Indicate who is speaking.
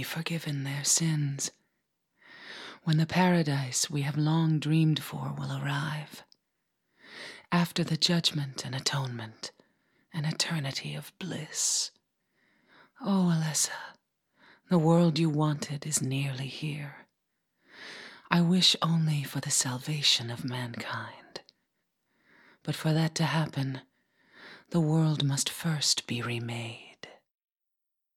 Speaker 1: forgiven their sins, when the paradise we have long dreamed for will arrive, after the judgment and atonement, an eternity of bliss. Oh, Alessa, the world you wanted is nearly here. I wish only for the salvation of mankind. But for that to happen, the world must first be remade.